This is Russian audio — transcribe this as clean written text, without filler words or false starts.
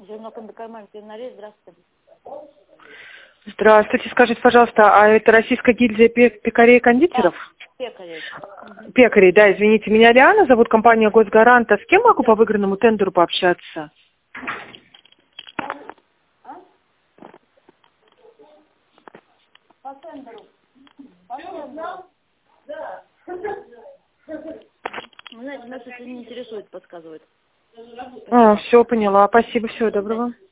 Здравствуйте, скажите, пожалуйста, а это Российская гильдия пекарей и кондитеров? Пекарей. Пекарей, да, извините, меня Лиана зовут, компания Госгарант. А с кем могу по выигранному тендеру пообщаться? По тендеру. Да. Знаете, нас это не интересует, подсказывает. Все, поняла. Спасибо, всего доброго.